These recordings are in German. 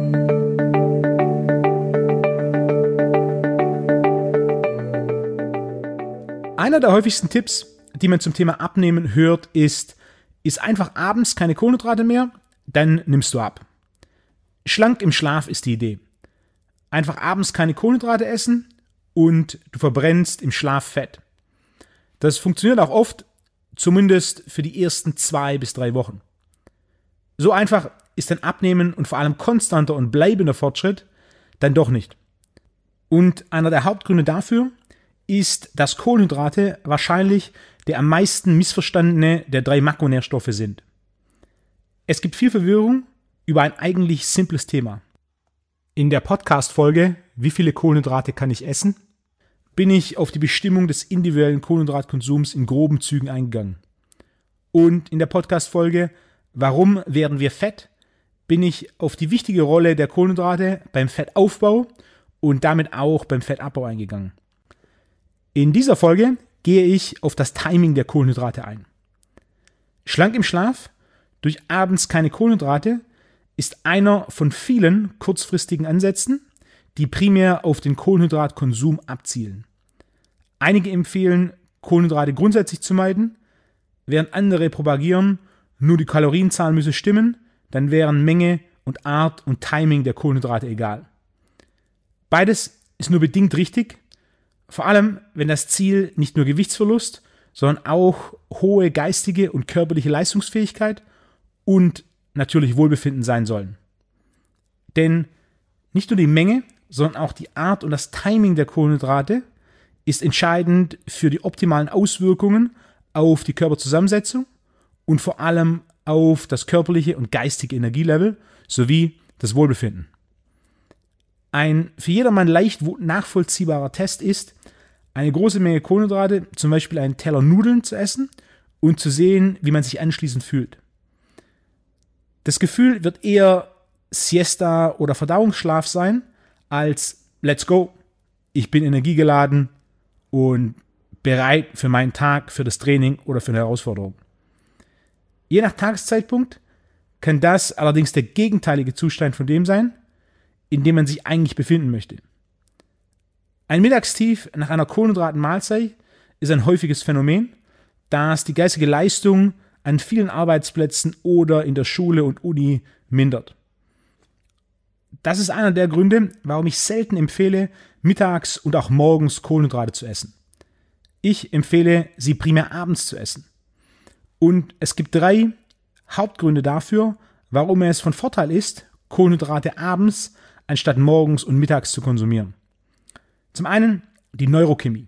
Einer der häufigsten Tipps, die man zum Thema Abnehmen hört, ist einfach abends keine Kohlenhydrate mehr, dann nimmst du ab. Schlank im Schlaf ist die Idee. Einfach abends keine Kohlenhydrate essen und du verbrennst im Schlaf Fett. Das funktioniert auch oft, zumindest für die ersten 2 bis 3 Wochen. So einfach ist ein Abnehmen und vor allem konstanter und bleibender Fortschritt dann doch nicht. Und einer der Hauptgründe dafür ist, dass Kohlenhydrate wahrscheinlich der am meisten missverstandene der 3 Makronährstoffe sind. Es gibt viel Verwirrung über ein eigentlich simples Thema. In der Podcast-Folge "Wie viele Kohlenhydrate kann ich essen?" bin ich auf die Bestimmung des individuellen Kohlenhydratkonsums in groben Zügen eingegangen. Und in der Podcast-Folge "Warum werden wir fett?" bin ich auf die wichtige Rolle der Kohlenhydrate beim Fettaufbau und damit auch beim Fettabbau eingegangen. In dieser Folge gehe ich auf das Timing der Kohlenhydrate ein. Schlank im Schlaf durch abends keine Kohlenhydrate ist einer von vielen kurzfristigen Ansätzen, die primär auf den Kohlenhydratkonsum abzielen. Einige empfehlen, Kohlenhydrate grundsätzlich zu meiden, während andere propagieren, nur die Kalorienzahl müsse stimmen, dann wären Menge und Art und Timing der Kohlenhydrate egal. Beides ist nur bedingt richtig, vor allem wenn das Ziel nicht nur Gewichtsverlust, sondern auch hohe geistige und körperliche Leistungsfähigkeit und natürlich Wohlbefinden sein sollen. Denn nicht nur die Menge, sondern auch die Art und das Timing der Kohlenhydrate ist entscheidend für die optimalen Auswirkungen auf die Körperzusammensetzung und vor allem auf das körperliche und geistige Energielevel sowie das Wohlbefinden. Ein für jedermann leicht nachvollziehbarer Test ist, eine große Menge Kohlenhydrate, zum Beispiel einen Teller Nudeln zu essen und zu sehen, wie man sich anschließend fühlt. Das Gefühl wird eher Siesta oder Verdauungsschlaf sein, als let's go, ich bin energiegeladen und bereit für meinen Tag, für das Training oder für eine Herausforderung. Je nach Tageszeitpunkt kann das allerdings der gegenteilige Zustand von dem sein, in dem man sich eigentlich befinden möchte. Ein Mittagstief nach einer Kohlenhydratenmahlzeit ist ein häufiges Phänomen, das die geistige Leistung an vielen Arbeitsplätzen oder in der Schule und Uni mindert. Das ist einer der Gründe, warum ich selten empfehle, mittags und auch morgens Kohlenhydrate zu essen. Ich empfehle, sie primär abends zu essen. Und es gibt 3 Hauptgründe dafür, warum es von Vorteil ist, Kohlenhydrate abends anstatt morgens und mittags zu konsumieren. Zum einen die Neurochemie.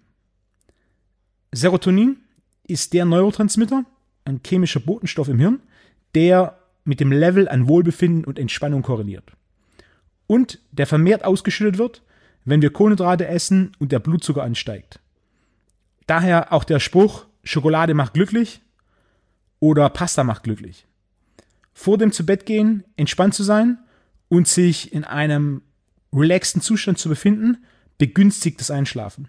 Serotonin ist der Neurotransmitter, ein chemischer Botenstoff im Hirn, der mit dem Level an Wohlbefinden und Entspannung korreliert. Und der vermehrt ausgeschüttet wird, wenn wir Kohlenhydrate essen und der Blutzucker ansteigt. Daher auch der Spruch, Schokolade macht glücklich oder Pasta macht glücklich. Vor dem Zubettgehen entspannt zu sein und sich in einem relaxten Zustand zu befinden, begünstigt das Einschlafen.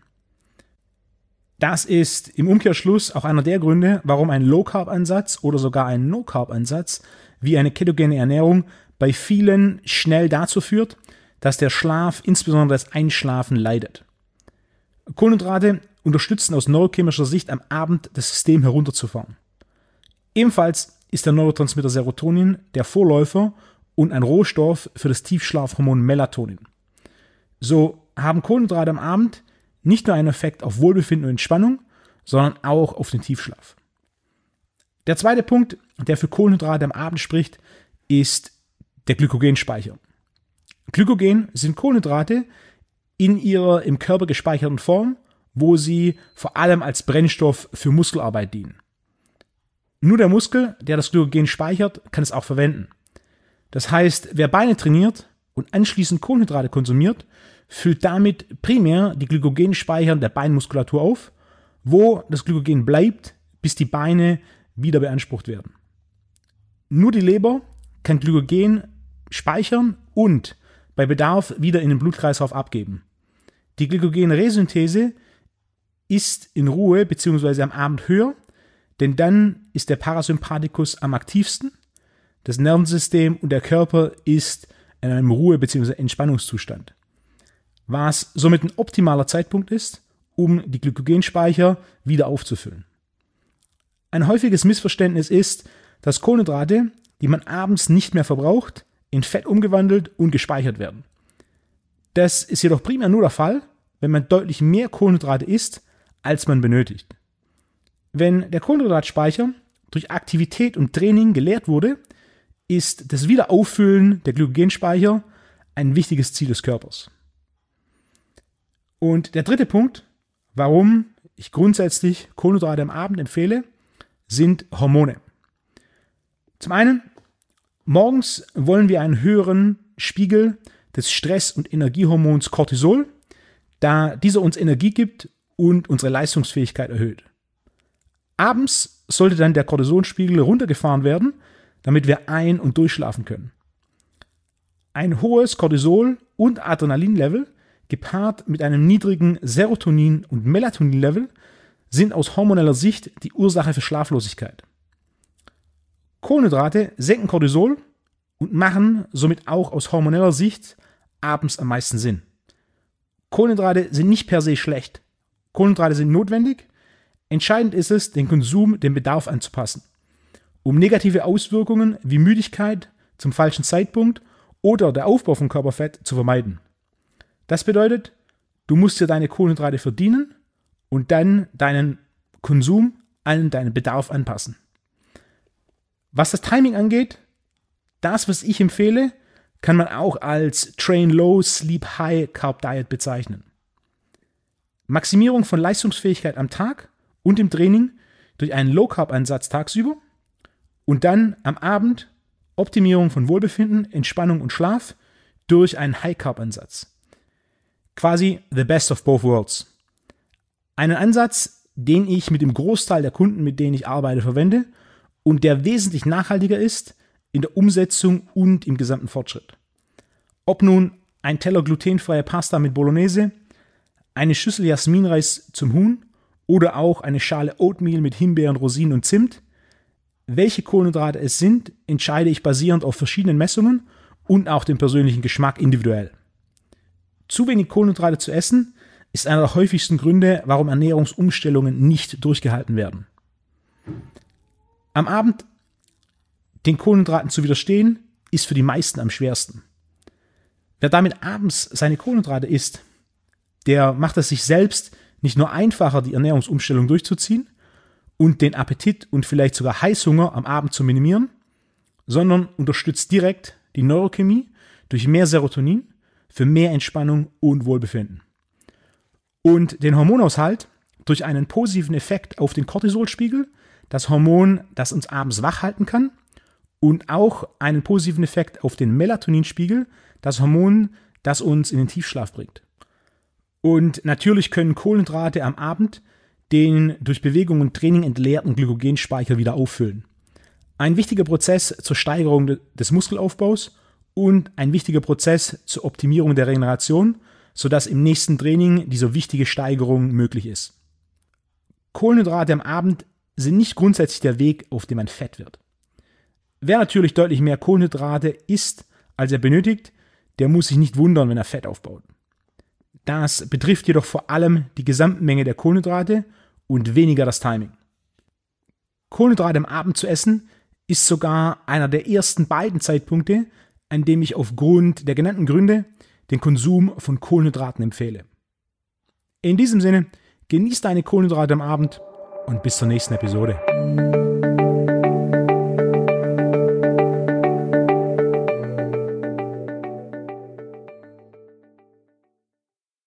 Das ist im Umkehrschluss auch einer der Gründe, warum ein Low-Carb-Ansatz oder sogar ein No-Carb-Ansatz wie eine ketogene Ernährung bei vielen schnell dazu führt, dass der Schlaf, insbesondere das Einschlafen, leidet. Kohlenhydrate unterstützen aus neurochemischer Sicht am Abend das System herunterzufahren. Ebenfalls ist der Neurotransmitter Serotonin der Vorläufer und ein Rohstoff für das Tiefschlafhormon Melatonin. So haben Kohlenhydrate am Abend nicht nur einen Effekt auf Wohlbefinden und Entspannung, sondern auch auf den Tiefschlaf. Der zweite Punkt, der für Kohlenhydrate am Abend spricht, ist der Glykogenspeicher. Glykogen sind Kohlenhydrate in ihrer im Körper gespeicherten Form, wo sie vor allem als Brennstoff für Muskelarbeit dienen. Nur der Muskel, der das Glykogen speichert, kann es auch verwenden. Das heißt, wer Beine trainiert und anschließend Kohlenhydrate konsumiert, füllt damit primär die Glykogenspeicher der Beinmuskulatur auf, wo das Glykogen bleibt, bis die Beine wieder beansprucht werden. Nur die Leber kann Glykogen speichern und bei Bedarf wieder in den Blutkreislauf abgeben. Die Glykogenresynthese ist in Ruhe bzw. am Abend höher, denn dann ist der Parasympathikus am aktivsten, das Nervensystem und der Körper ist in einem Ruhe- bzw. Entspannungszustand. Was somit ein optimaler Zeitpunkt ist, um die Glykogenspeicher wieder aufzufüllen. Ein häufiges Missverständnis ist, dass Kohlenhydrate, die man abends nicht mehr verbraucht, in Fett umgewandelt und gespeichert werden. Das ist jedoch primär nur der Fall, wenn man deutlich mehr Kohlenhydrate isst, als man benötigt. Wenn der Kohlenhydratspeicher durch Aktivität und Training geleert wurde, ist das Wiederauffüllen der Glykogenspeicher ein wichtiges Ziel des Körpers. Und der dritte Punkt, warum ich grundsätzlich Kohlenhydrate am Abend empfehle, sind Hormone. Zum einen, morgens wollen wir einen höheren Spiegel des Stress- und Energiehormons Cortisol, da dieser uns Energie gibt und unsere Leistungsfähigkeit erhöht. Abends sollte dann der Cortisolspiegel runtergefahren werden, damit wir ein- und durchschlafen können. Ein hohes Cortisol- und Adrenalinlevel gepaart mit einem niedrigen Serotonin- und Melatoninlevel sind aus hormoneller Sicht die Ursache für Schlaflosigkeit. Kohlenhydrate senken Cortisol und machen somit auch aus hormoneller Sicht abends am meisten Sinn. Kohlenhydrate sind nicht per se schlecht. Kohlenhydrate sind notwendig. Entscheidend ist es, den Konsum dem Bedarf anzupassen, um negative Auswirkungen wie Müdigkeit zum falschen Zeitpunkt oder der Aufbau von Körperfett zu vermeiden. Das bedeutet, du musst dir deine Kohlenhydrate verdienen und dann deinen Konsum an deinen Bedarf anpassen. Was das Timing angeht, das, was ich empfehle, kann man auch als Train Low, Sleep High Carb Diet bezeichnen. Maximierung von Leistungsfähigkeit am Tag und im Training durch einen Low-Carb-Ansatz tagsüber und dann am Abend Optimierung von Wohlbefinden, Entspannung und Schlaf durch einen High-Carb-Ansatz. Quasi the best of both worlds. Einen Ansatz, den ich mit dem Großteil der Kunden, mit denen ich arbeite, verwende und der wesentlich nachhaltiger ist in der Umsetzung und im gesamten Fortschritt. Ob nun ein Teller glutenfreie Pasta mit Bolognese, eine Schüssel Jasminreis zum Huhn oder auch eine Schale Oatmeal mit Himbeeren, Rosinen und Zimt. Welche Kohlenhydrate es sind, entscheide ich basierend auf verschiedenen Messungen und auch dem persönlichen Geschmack individuell. Zu wenig Kohlenhydrate zu essen ist einer der häufigsten Gründe, warum Ernährungsumstellungen nicht durchgehalten werden. Am Abend den Kohlenhydraten zu widerstehen, ist für die meisten am schwersten. Wer damit abends seine Kohlenhydrate isst, der macht es sich selbst nicht nur einfacher, die Ernährungsumstellung durchzuziehen und den Appetit und vielleicht sogar Heißhunger am Abend zu minimieren, sondern unterstützt direkt die Neurochemie durch mehr Serotonin für mehr Entspannung und Wohlbefinden. Und den Hormonaushalt durch einen positiven Effekt auf den Cortisolspiegel, das Hormon, das uns abends wach halten kann, und auch einen positiven Effekt auf den Melatoninspiegel, das Hormon, das uns in den Tiefschlaf bringt. Und natürlich können Kohlenhydrate am Abend den durch Bewegung und Training entleerten Glykogenspeicher wieder auffüllen. Ein wichtiger Prozess zur Steigerung des Muskelaufbaus und ein wichtiger Prozess zur Optimierung der Regeneration, sodass im nächsten Training diese wichtige Steigerung möglich ist. Kohlenhydrate am Abend sind nicht grundsätzlich der Weg, auf dem man fett wird. Wer natürlich deutlich mehr Kohlenhydrate isst, als er benötigt, der muss sich nicht wundern, wenn er Fett aufbaut. Das betrifft jedoch vor allem die Gesamtmenge der Kohlenhydrate und weniger das Timing. Kohlenhydrate am Abend zu essen ist sogar einer der ersten beiden Zeitpunkte, an dem ich aufgrund der genannten Gründe den Konsum von Kohlenhydraten empfehle. In diesem Sinne, genieß deine Kohlenhydrate am Abend und bis zur nächsten Episode.